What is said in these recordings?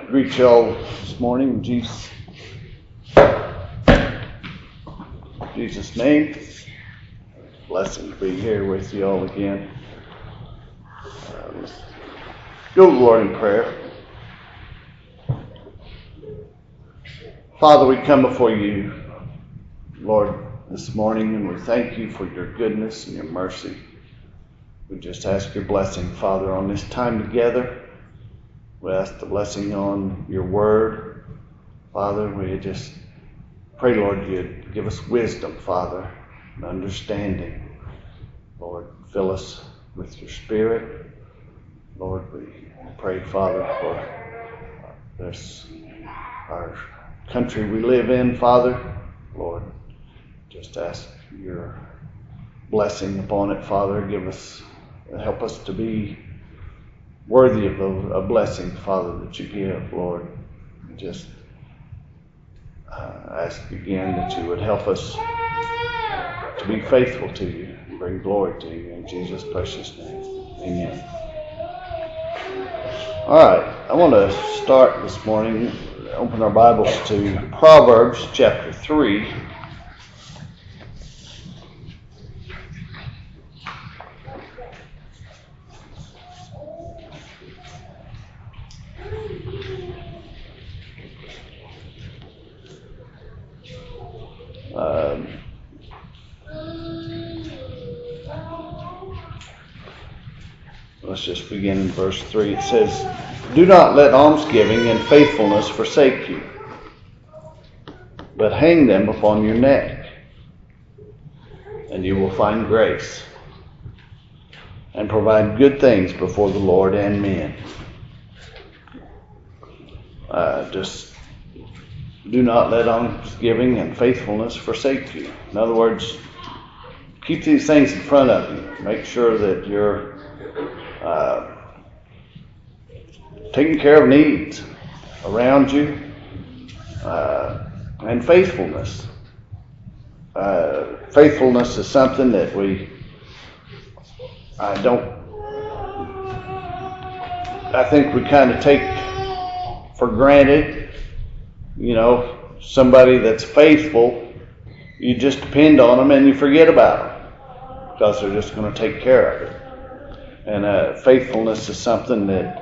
greet you all this morning in Jesus' name. Blessing to be here with you all again. Let's go to the Lord in prayer. Father, we come before you, Lord, this morning, and we thank you for your goodness and your mercy. We just ask your blessing, Father, on this time together. We ask the blessing on your word. Father, we just pray, Lord, you'd give us wisdom, Father, and understanding. Lord, fill us with your spirit. Lord, we pray, Father, for our country we live in, Father. Lord, just ask your blessing upon it, Father. Help us to be worthy of a blessing, Father, that you give, Lord. Just ask again that you would help us to be faithful to you and bring glory to you in Jesus' precious name. Amen. All right, I want to start this morning, open our Bibles to Proverbs chapter 3. Let's just begin in verse 3. It says, "Do not let almsgiving and faithfulness forsake you, but hang them upon your neck, and you will find grace, and provide good things before the Lord and men." Just do not let almsgiving and faithfulness forsake you. In other words, keep these things in front of you. Make sure that you're taking care of needs around you, and faithfulness. Faithfulness is something that I think we kind of take for granted. You know, somebody that's faithful, you just depend on them and you forget about them because they're just going to take care of it. And faithfulness is something that,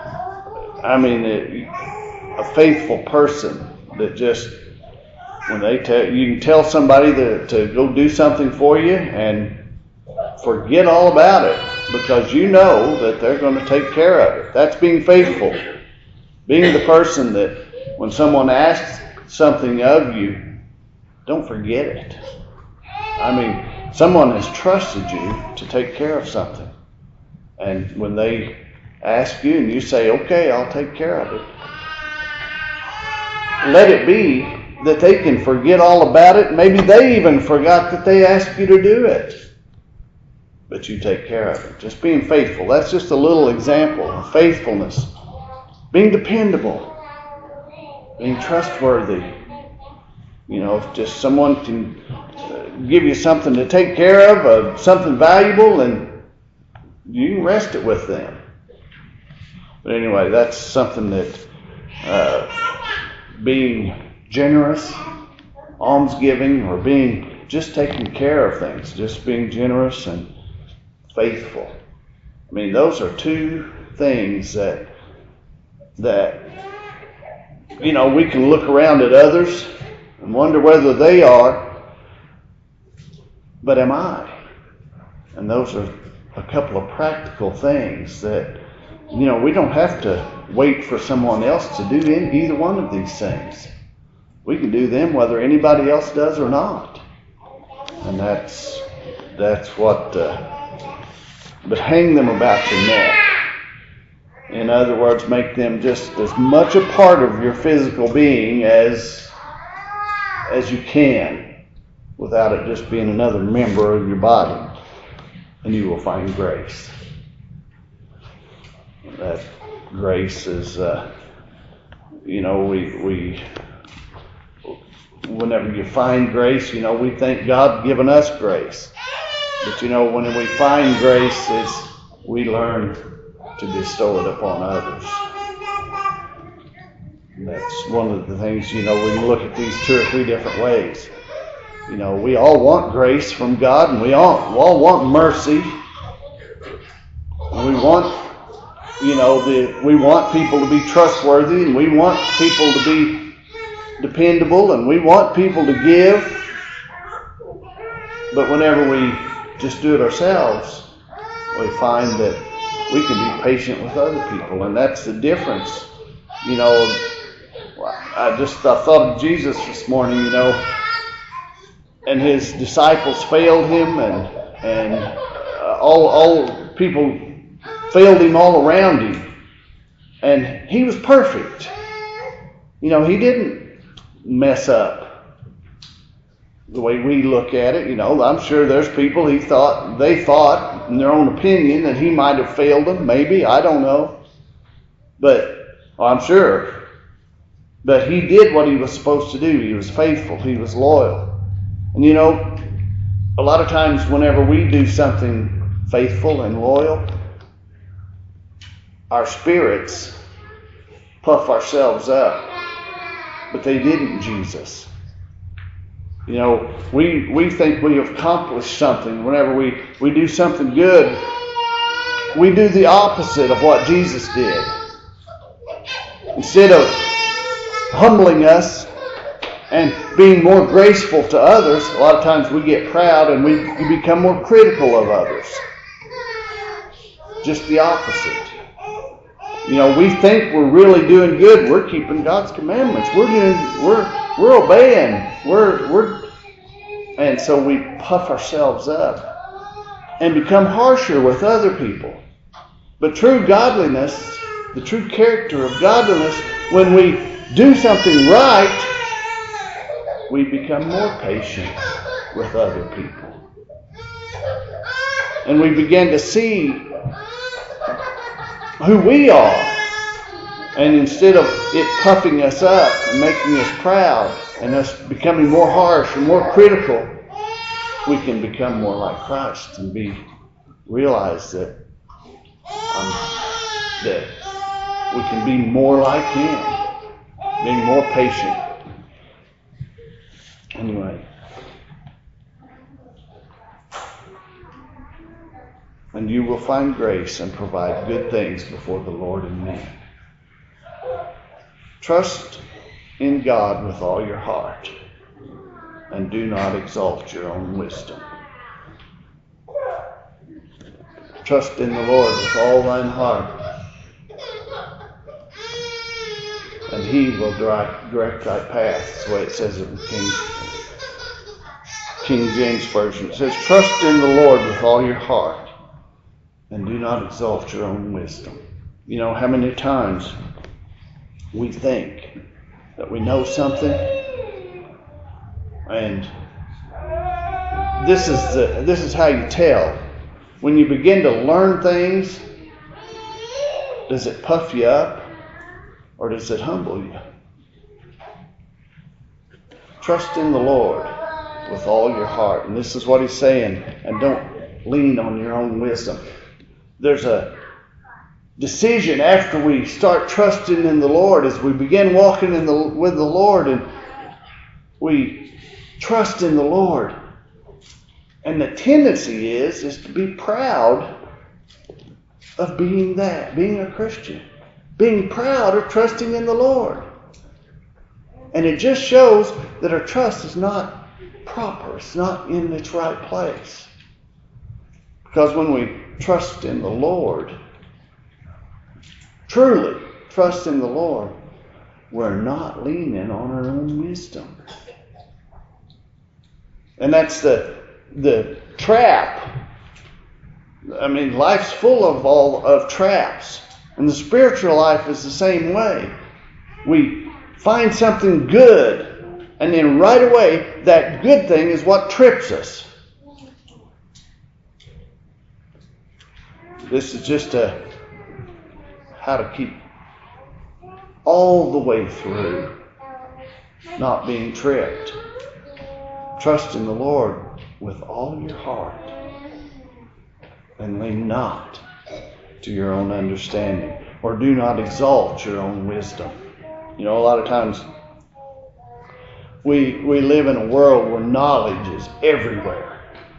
a faithful person that just, when you can tell somebody to go do something for you and forget all about it because you know that they're going to take care of it. That's being faithful. Being the person that when someone asks something of you, don't forget it. Someone has trusted you to take care of something. And when they ask you and you say, okay, I'll take care of it, let it be that they can forget all about it. Maybe they even forgot that they asked you to do it. But you take care of it. Just being faithful. That's just a little example of faithfulness. Being dependable. Being trustworthy. If just someone can give you something to take care of something valuable, and you can rest it with them. But anyway, that's something that being generous, almsgiving, or being just taking care of things, just being generous and faithful. Those are two things that we can look around at others and wonder whether they are, but am I? And those are a couple of practical things that, we don't have to wait for someone else to do either one of these things. We can do them whether anybody else does or not. And that's what, but hang them about your neck. In other words, make them just as much a part of your physical being as you can, without it just being another member of your body. And you will find grace. That grace is, whenever you find grace, we think God given us grace. But when we find grace, we learn to bestow it upon others. That's one of the things, we can look at these 2 or 3 different ways. We all want grace from God, and we all want mercy. And we want, we want people to be trustworthy, and we want people to be dependable, and we want people to give. But whenever we just do it ourselves, we find that we can be patient with other people, and that's the difference. I thought of Jesus this morning, and his disciples failed him, and all people failed him all around him, and he was perfect. He didn't mess up the way we look at it. I'm sure there's people they thought in their own opinion that he might have failed them. Maybe, I don't know, but I'm sure. But he did what he was supposed to do. He was faithful. He was loyal. And a lot of times whenever we do something faithful and loyal, our spirits puff ourselves up. But they didn't Jesus. We think we have accomplished something. Whenever we do something good, we do the opposite of what Jesus did. Instead of humbling us and being more graceful to others, a lot of times we get proud and we become more critical of others. Just the opposite. We think we're really doing good. We're keeping God's commandments. We're obeying. And so we puff ourselves up and become harsher with other people. But true godliness, the true character of godliness, when we do something right, we become more patient with other people. And we begin to see who we are. And instead of it puffing us up and making us proud and us becoming more harsh and more critical, we can become more like Christ and realize that we can be more like Him, being more patient. Anyway. And you will find grace and provide good things before the Lord and men. Trust in God with all your heart, and do not exalt your own wisdom. Trust in the Lord with all thine heart, and He will direct thy path. That's the way it says in King James Version. It says, trust in the Lord with all your heart, and do not exalt your own wisdom. How many times we think that we know something, and this is how you tell. When you begin to learn things, does it puff you up or does it humble you? Trust in the Lord with all your heart. And this is what He's saying. And don't lean on your own wisdom. There's a decision after we start trusting in the Lord, as we begin walking with the Lord, and we trust in the Lord. And the tendency is to be proud of being a Christian, being proud of trusting in the Lord. And it just shows that our trust is not proper, it's not in its right place. Because when we trust in the Lord, truly trust in the Lord, we're not leaning on our own wisdom. And that's the trap. I mean, life's full of traps. And the spiritual life is the same way. We find something good, and then right away, that good thing is what trips us. This is just how to keep all the way through not being tripped. Trust in the Lord with all your heart, and lean not to your own understanding, or do not exalt your own wisdom. You know, a lot of times we live in a world where knowledge is everywhere.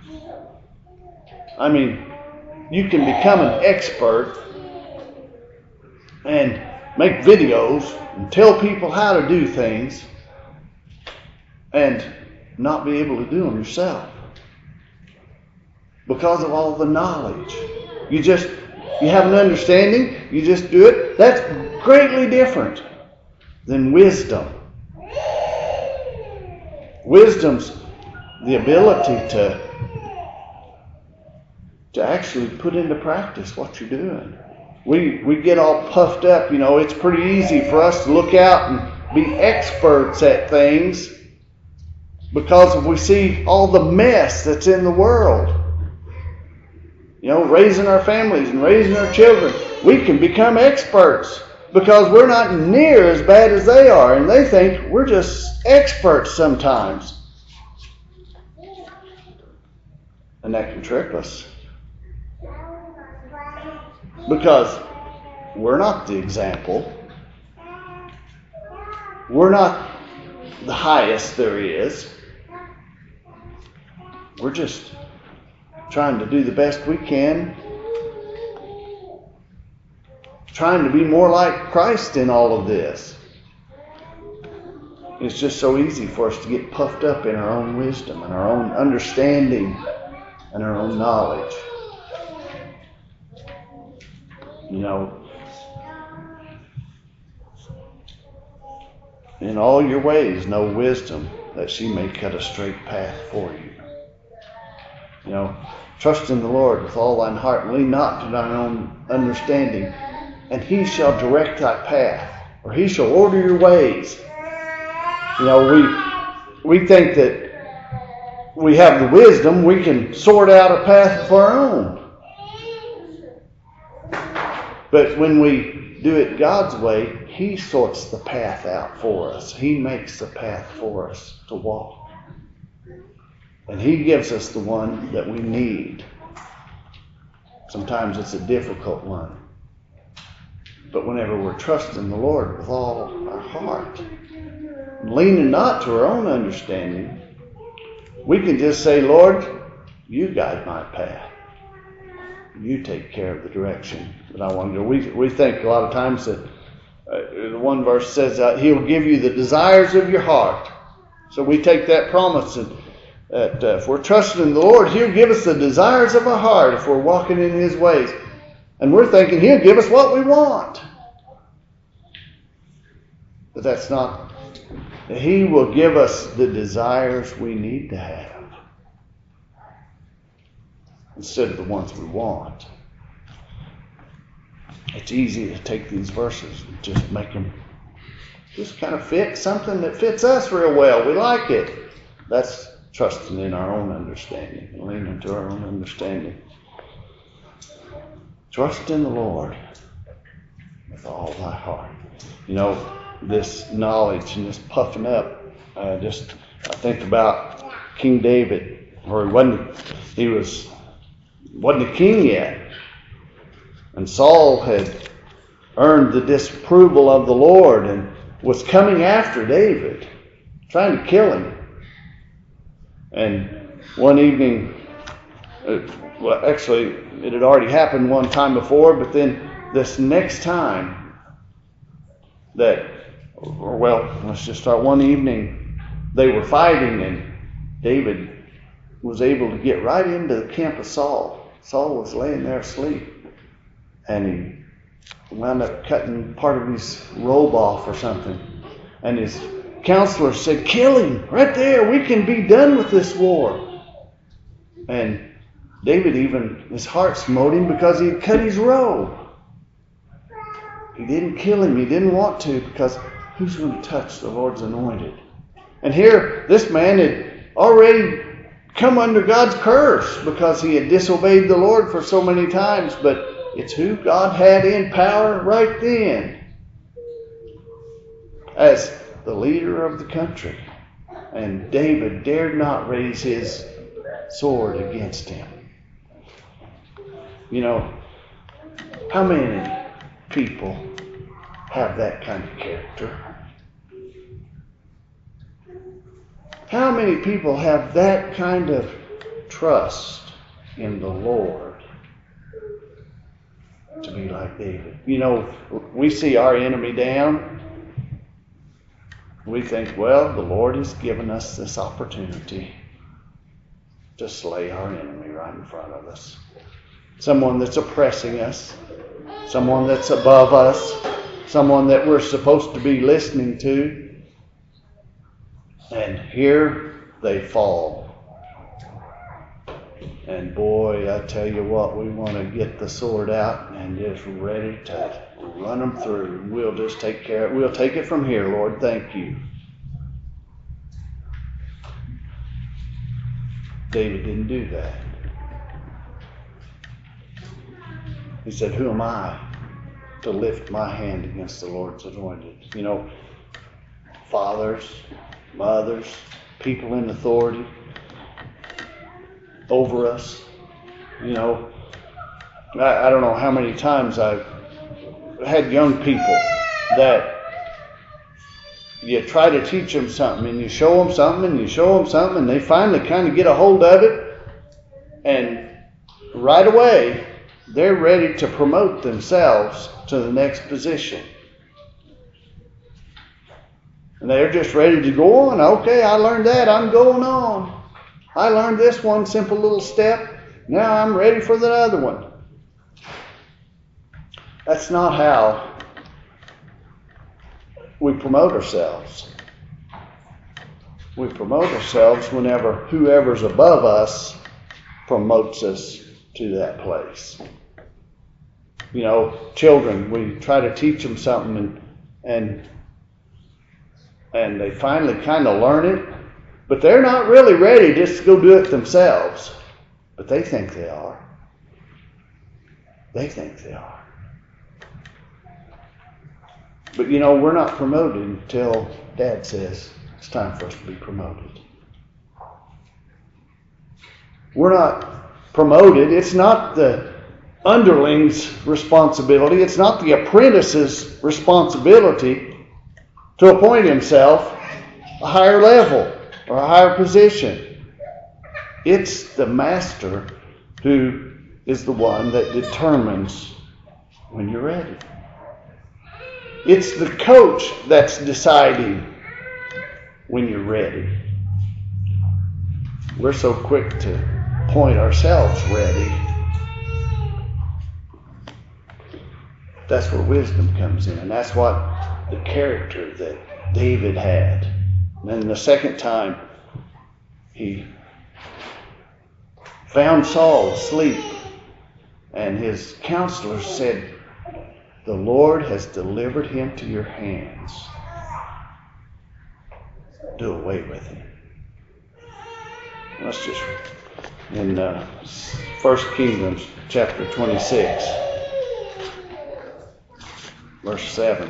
I mean, you can become an expert and make videos and tell people how to do things and not be able to do them yourself because of all the knowledge. You have an understanding, you just do it. That's greatly different than wisdom. Wisdom's the ability to actually put into practice what you're doing. We get all puffed up, you know. It's pretty easy for us to look out and be experts at things because we see all the mess that's in the world. You know, raising our families and raising our children. We can become experts because we're not near as bad as they are, and they think we're just experts sometimes. And that can trick us. Because we're not the example. We're not the highest there is. We're just trying to do the best we can. Trying to be more like Christ in all of this. It's just so easy for us to get puffed up in our own wisdom and our own understanding and our own knowledge. You know, in all your ways know wisdom, that she may cut a straight path for you. You know, trust in the Lord with all thine heart, and lean not to thine own understanding, and he shall direct thy path, or he shall order your ways. You know, we think that we have the wisdom, we can sort out a path of our own. But when we do it God's way, he sorts the path out for us. He makes the path for us to walk. And he gives us the one that we need. Sometimes it's a difficult one. But whenever we're trusting the Lord with all our heart, leaning not to our own understanding, we can just say, Lord, you guide my path. You take care of the direction that I want to go. We think a lot of times that one verse says he'll give you the desires of your heart. So we take that promise and that if we're trusting in the Lord, he'll give us the desires of our heart if we're walking in his ways. And we're thinking he'll give us what we want. But that's not. He will give us the desires we need to have instead of the ones we want. It's easy to take these verses and just make them just kind of fit something that fits us real well. We like it. That's trusting in our own understanding, leaning to our own understanding. Trust in the Lord with all thy heart. You know, this knowledge and this puffing up, I think about King David, or he wasn't a king yet. And Saul had earned the disapproval of the Lord and was coming after David, trying to kill him. And one evening, it had already happened one time before, but then this next time let's just start. One evening, they were fighting, and David was able to get right into the camp of Saul. Saul was laying there asleep, and he wound up cutting part of his robe off or something. And his counselor said, kill him right there. We can be done with this war. And David his heart smote him because he had cut his robe. He didn't kill him. He didn't want to, because who's going to touch the Lord's anointed? And here, this man had already come under God's curse because he had disobeyed the Lord for so many times. But it's who God had in power right then as the leader of the country. And David dared not raise his sword against him. You know, how many people have that kind of character? How many people have that kind of trust in the Lord to be like David? You know, we see our enemy down. We think, well, the Lord has given us this opportunity to slay our enemy right in front of us. Someone that's oppressing us, someone that's above us, someone that we're supposed to be listening to. And here they fall. And boy, I tell you what, we want to get the sword out and just ready to run them through. We'll just take care of it. We'll take it from here, Lord. Thank you. David didn't do that. He said, who am I to lift my hand against the Lord's anointed? You know, fathers, mothers, people in authority over us. You know, I don't know how many times I've had young people that you try to teach them something and you show them something and you show them something and they finally kind of get a hold of it, and right away they're ready to promote themselves to the next position. And they're just ready to go on. Okay, I learned that. I'm going on. I learned this one simple little step. Now I'm ready for the other one. That's not how we promote ourselves. We promote ourselves whenever whoever's above us promotes us to that place. You know, children, we try to teach them something and they finally kind of learn it, but they're not really ready just to go do it themselves. But they think they are. They think they are. But you know, we're not promoted until Dad says it's time for us to be promoted. We're not promoted. It's not the underling's responsibility. It's not the apprentice's responsibility to appoint himself a higher level or a higher position. It's the master who is the one that determines when you're ready. It's the coach that's deciding when you're ready. We're so quick to point ourselves ready. That's where wisdom comes in. And that's what the character that David had. And then the second time, he found Saul asleep. And his counselors said, the Lord has delivered him to your hands. Do away with him. Let's just, in 1 Kings chapter 26, verse 7.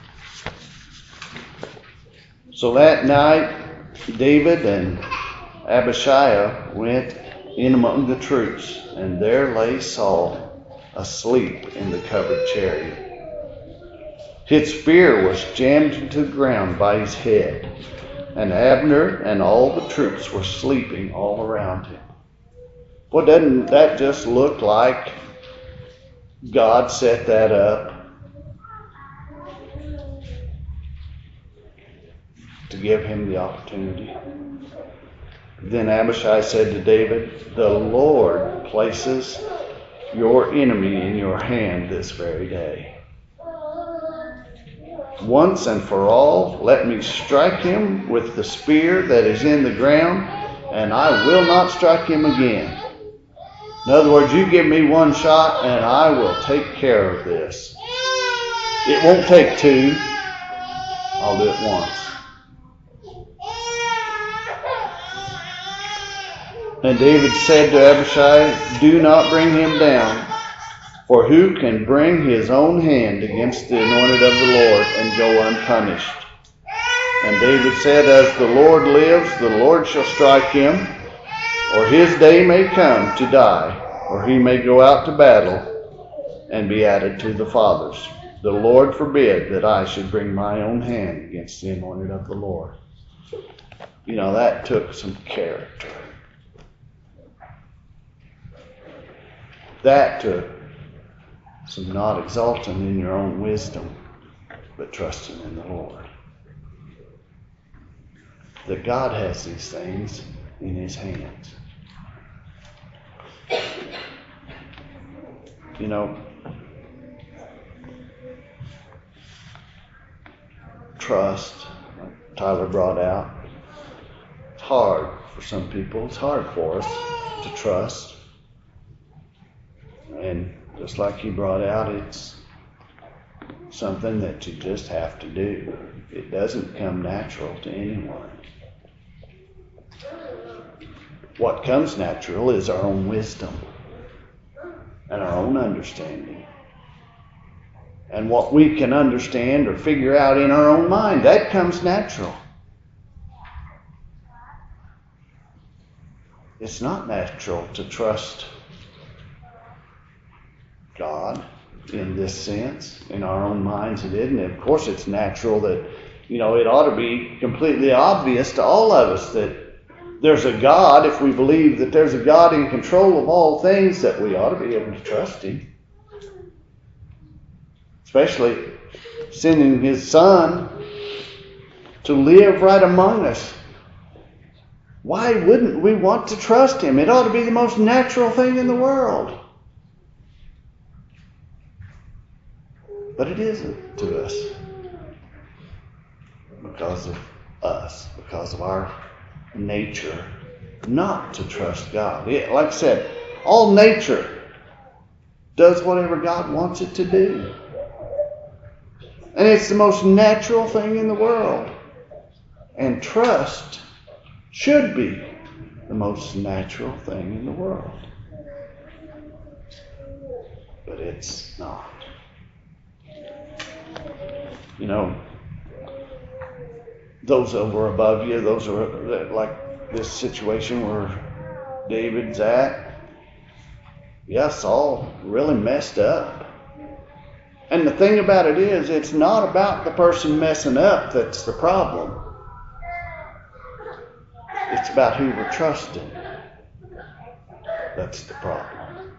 So that night, David and Abishai went in among the troops, and there lay Saul asleep in the covered chariot. His spear was jammed into the ground by his head, and Abner and all the troops were sleeping all around him. Well, doesn't that just look like God set that up to give him the opportunity? Then Abishai said to David, the Lord places your enemy in your hand this very day. Once and for all, let me strike him with the spear that is in the ground, and I will not strike him again. In other words, you give me one shot, and I will take care of this. It won't take two. I'll do it once. And David said to Abishai, do not bring him down, for who can bring his own hand against the anointed of the Lord and go unpunished? And David said, as the Lord lives, the Lord shall strike him, or his day may come to die, or he may go out to battle and be added to the fathers. The Lord forbid that I should bring my own hand against the anointed of the Lord. That took some character. That took some not exalting in your own wisdom, but trusting in the Lord. That God has these things in His hands. Trust, like Tyler brought out. It's hard for some people. It's hard for us to trust. And just like he brought out, it's something that you just have to do. It doesn't come natural to anyone. What comes natural is our own wisdom and our own understanding. And what we can understand or figure out in our own mind, that comes natural. It's not natural to trust God in this sense. In our own minds it isn't. Of course it's natural that, it ought to be completely obvious to all of us that there's a God. If we believe that there's a God in control of all things, that we ought to be able to trust Him. Especially sending His Son to live right among us. Why wouldn't we want to trust Him? It ought to be the most natural thing in the world. But it isn't to us. Because of us. Because of our nature not to trust God. Like I said, all nature does whatever God wants it to do. And it's the most natural thing in the world. And trust should be the most natural thing in the world. But it's not. Those over above you, those are like this situation where David's at. Saul really messed up. And the thing about it is, it's not about the person messing up that's the problem. It's about who we're trusting. That's the problem.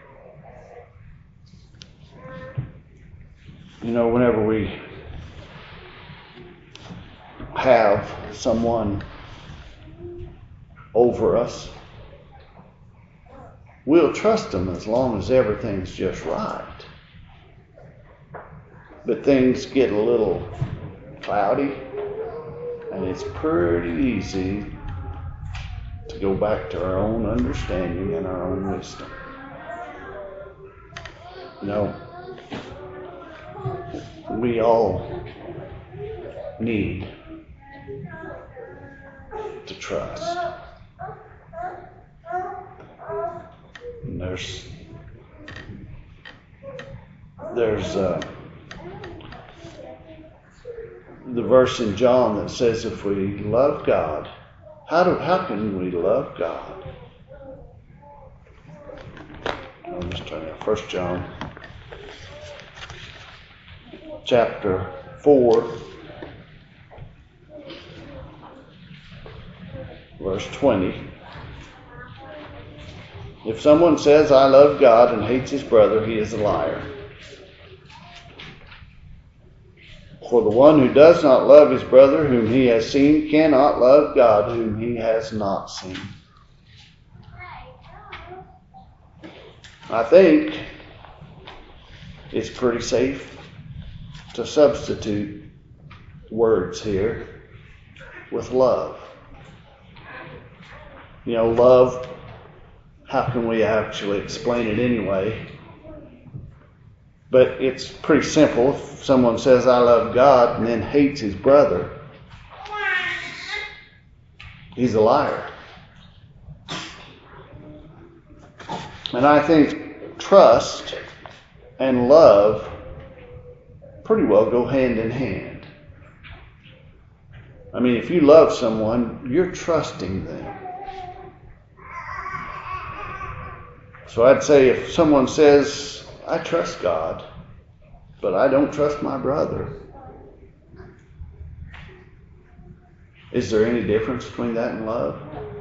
Whenever we have someone over us, we'll trust them as long as everything's just right. But things get a little cloudy, and it's pretty easy to go back to our own understanding and our own wisdom. We all need to trust. And there's the verse in John that says if we love God, how can we love God? I'm just trying to 1 John chapter 4 verse 20. If someone says, I love God and hates his brother, he is a liar. For the one who does not love his brother whom he has seen cannot love God whom he has not seen. I think it's pretty safe to substitute words here with love. Love, how can we actually explain it anyway? But it's pretty simple. If someone says, I love God, and then hates his brother, he's a liar. And I think trust and love pretty well go hand in hand. I mean, if you love someone, you're trusting them. So I'd say if someone says, I trust God, but I don't trust my brother, Is there any difference between that and love?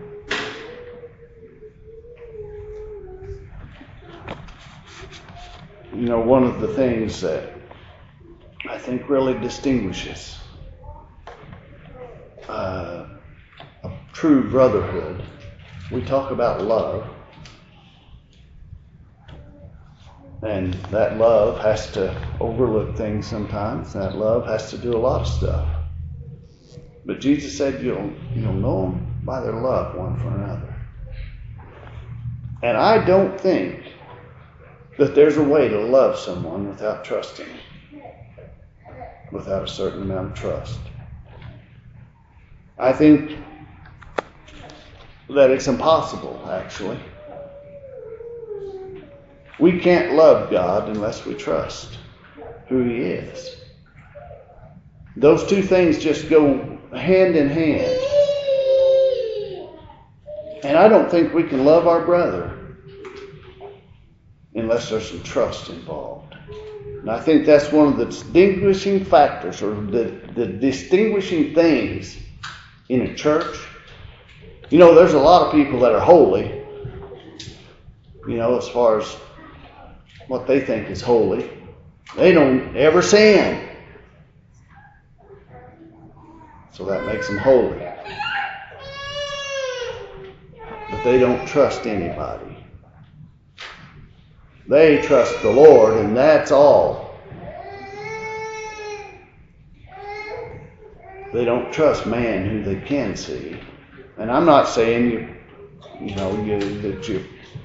You know, one of the things that I think really distinguishes a true brotherhood, we talk about love, and that love has to overlook things sometimes. That love has to do a lot of stuff. But Jesus said you'll know them by their love one for another. And I don't think that there's a way to love someone without trusting them, without a certain amount of trust. I think that it's impossible, actually. We can't love God unless we trust who He is. Those two things just go hand in hand. And I don't think we can love our brother unless there's some trust involved. And I think that's one of the distinguishing factors, or the distinguishing things in a church. You know, there's a lot of people that are holy, you know, as far as what they think is holy. They don't ever sin. So that makes them holy. But they don't trust anybody. They trust the Lord, and that's all. They don't trust man who they can see. And I'm not saying that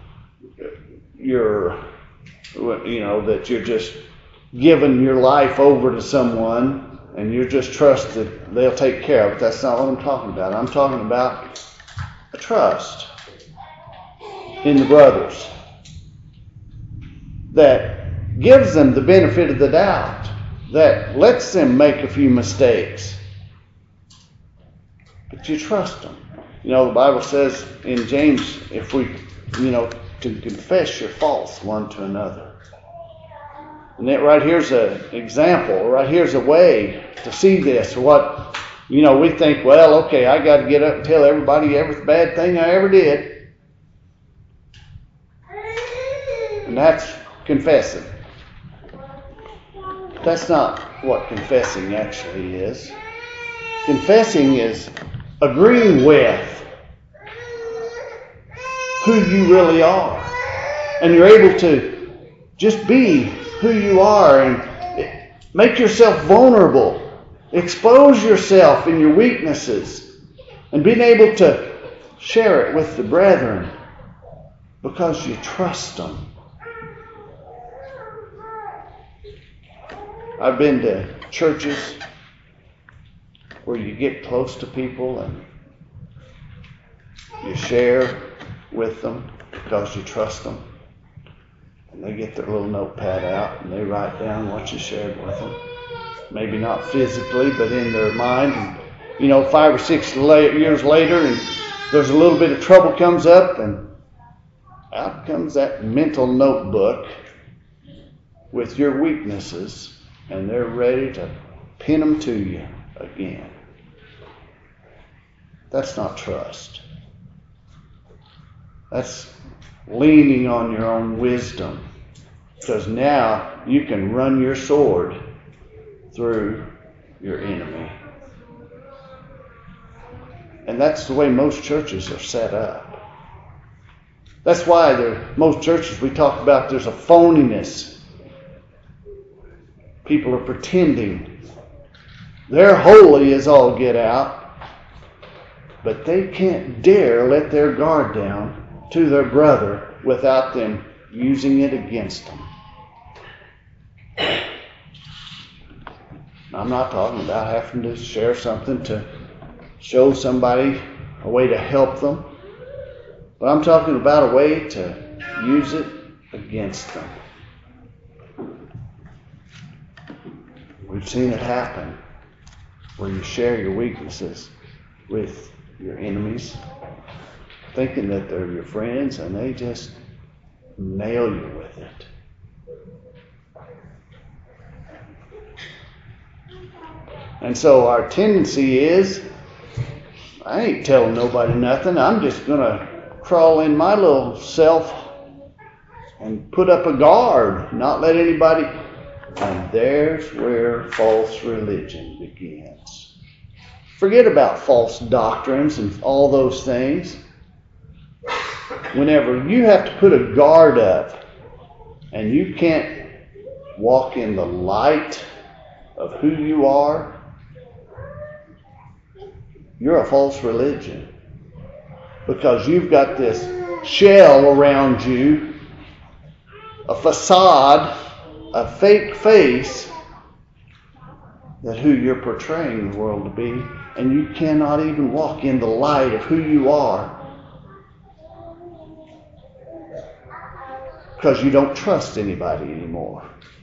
you're just giving your life over to someone and you just trust that they'll take care of it. That's not what I'm talking about. I'm talking about a trust in the brothers that gives them the benefit of the doubt, that lets them make a few mistakes. But you trust them. You know, the Bible says in James, if we, to confess your faults one to another. And that right here's an example, right here's a way to see this. What, we think, well, okay, I got to get up and tell everybody every bad thing I ever did. And that's confessing. That's not what confessing actually is. Confessing is agreeing with who you really are. And you're able to just be who you are and make yourself vulnerable. Expose yourself in your weaknesses and being able to share it with the brethren because you trust them. I've been to churches where you get close to people and you share with them because you trust them. And they get their little notepad out and they write down what you shared with them. Maybe not physically, but in their mind. And, 5 or 6 years later, and there's a little bit of trouble comes up, and out comes that mental notebook with your weaknesses, and they're ready to pin them to you again. That's not trust. That's leaning on your own wisdom, because now you can run your sword through your enemy. And that's the way most churches are set up. That's why most churches we talk about, there's a phoniness. People are pretending. They're holy as all get out, but they can't dare let their guard down to their brother without them using it against them. I'm not talking about having to share something to show somebody a way to help them, but I'm talking about a way to use it against them. We've seen it happen where you share your weaknesses with your enemies, thinking that they're your friends, and they just nail you with it. And so our tendency is I ain't telling nobody nothing. I'm just going to crawl in my little self and put up a guard, not let anybody. And there's where false religion begins. Forget about false doctrines and all those things. Whenever you have to put a guard up and you can't walk in the light of who you are, you're a false religion. Because you've got this shell around you, a facade, a fake face, that who you're portraying the world to be, and you cannot even walk in the light of who you are because you don't trust anybody anymore.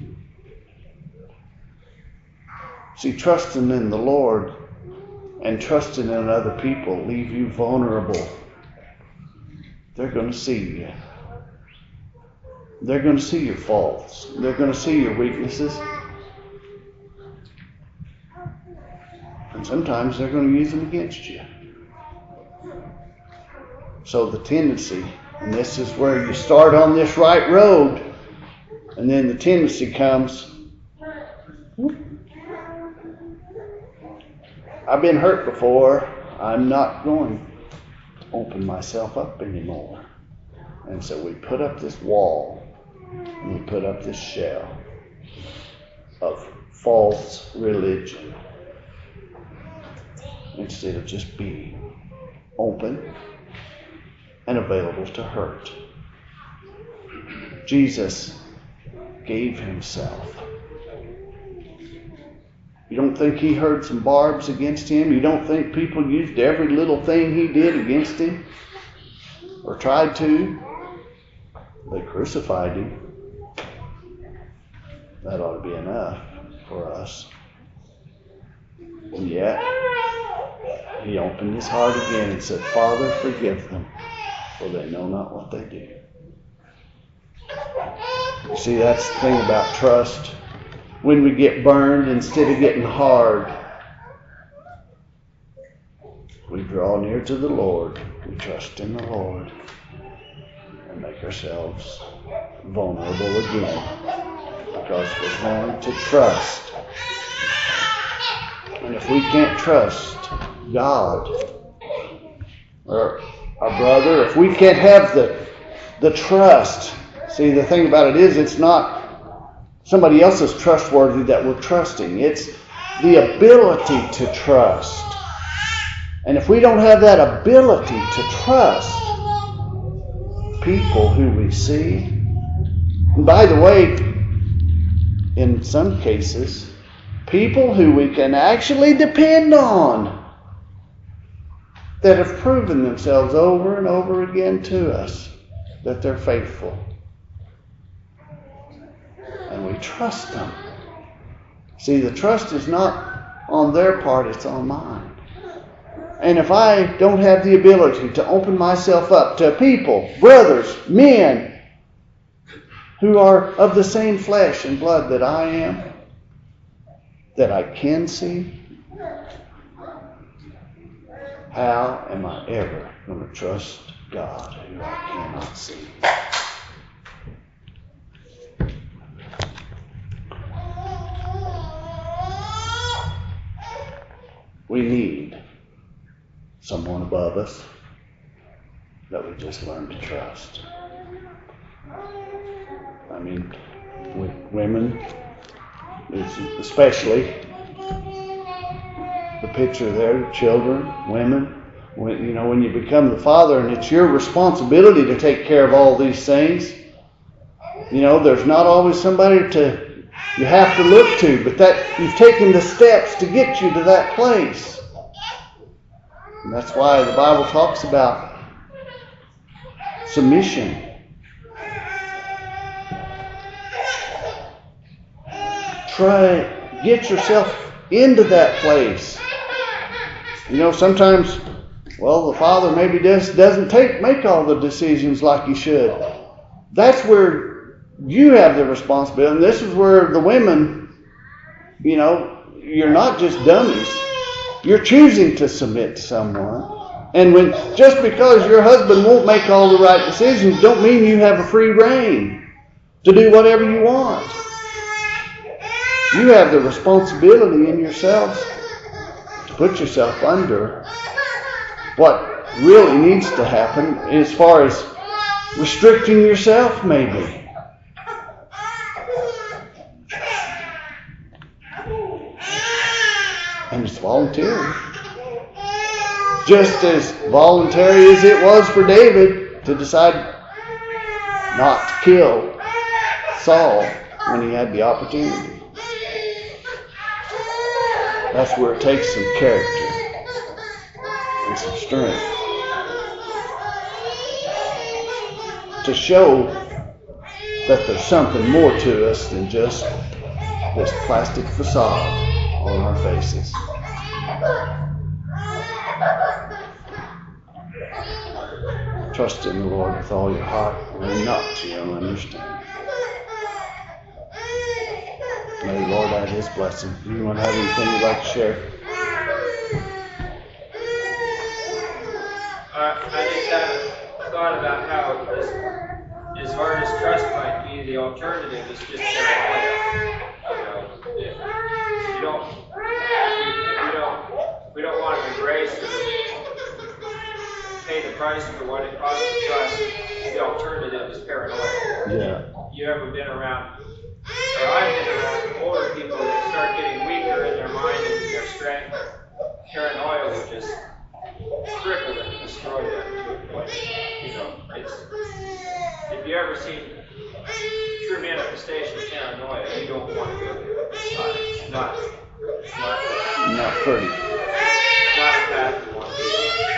See, trusting in the Lord and trusting in other people leave you vulnerable. They're going to see you. They're going to see your faults. They're going to see your weaknesses. And sometimes they're going to use them against you. So the tendency, and this is where you start on this right road, and then the tendency comes, I've been hurt before. I'm not going to open myself up anymore. And so we put up this wall, and we put up this shell of false religion instead of just being open and available to hurt. Jesus gave himself. You don't think he heard some barbs against him? You don't think people used every little thing he did against him? Or tried to? They crucified him. That ought to be enough for us. And yet, he opened his heart again and said, Father, forgive them, for they know not what they do. You see, that's the thing about trust. When we get burned, instead of getting hard, we draw near to the Lord. We trust in the Lord and make ourselves vulnerable again because we're going to trust. And if we can't trust God or our brother, if we can't have the trust, see, the thing about it is it's not somebody else is trustworthy that we're trusting. It's the ability to trust. And if we don't have that ability to trust people who we see, and by the way, in some cases, people who we can actually depend on that have proven themselves over and over again to us that they're faithful. And we trust them. See, the trust is not on their part, it's on mine. And if I don't have the ability to open myself up to people, brothers, men, who are of the same flesh and blood that I am, that I can see, how am I ever going to trust God who I cannot see? We need someone above us that we just learn to trust. I mean, with women, especially, the picture there, children, women, when you become the father and it's your responsibility to take care of all these things, there's not always somebody you have to look to, but that you've taken the steps to get you to that place. And that's why the Bible talks about submission. Get yourself into that place. Sometimes, the father maybe just doesn't make all the decisions like he should. That's where you have the responsibility. And this is where the women, you're not just dummies. You're choosing to submit to someone. And just because your husband won't make all the right decisions, don't mean you have a free reign to do whatever you want. You have the responsibility in yourselves to put yourself under what really needs to happen as far as restricting yourself, maybe. And it's voluntary. Just as voluntary as it was for David to decide not to kill Saul when he had the opportunity. That's where it takes some character and some strength to show that there's something more to us than just this plastic facade on our faces. Trust in the Lord with all your heart and lean not to your own understanding. May the Lord add His blessing. Anyone have anything you'd like to share? I just had a thought about how as hard as trust might be, the alternative is just paranoia. We don't want to embrace or pay the price for what it costs to trust. The alternative is paranoia. Yeah. You ever been around, or I've been around older people that start getting weaker in their mind and their strength. Paranoia will just cripple them and destroy them to a point. If you ever seen true manifestation of paranoia, you don't want to go there. It's not pretty. Not a path you want to be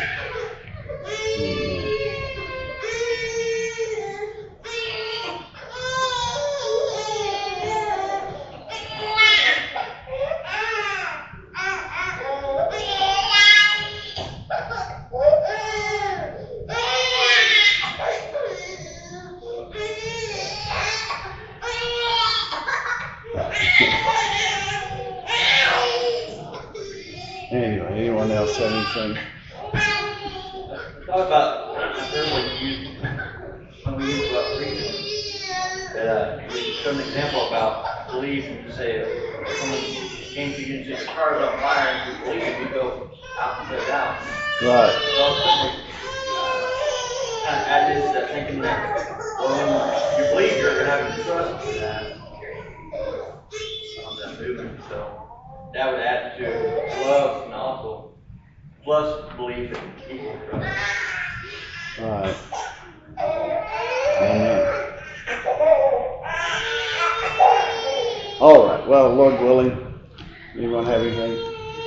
Anyway, anyone else have anything? Talk about when we use about reason. That we show an example about belief, and you say if someone came to you and said your car is on fire and you believe it, you go out and put it out. Right. So kind of add into that thinking that when you believe you're having trust in that movement, so that would add to love and also plus belief and equal trust. Right. Amen. All right. Well, Lord willing, anyone have anything?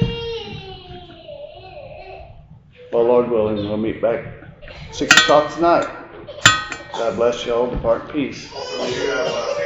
Well, Lord willing, we'll meet back 6 o'clock tonight. God bless you all. Depart in peace.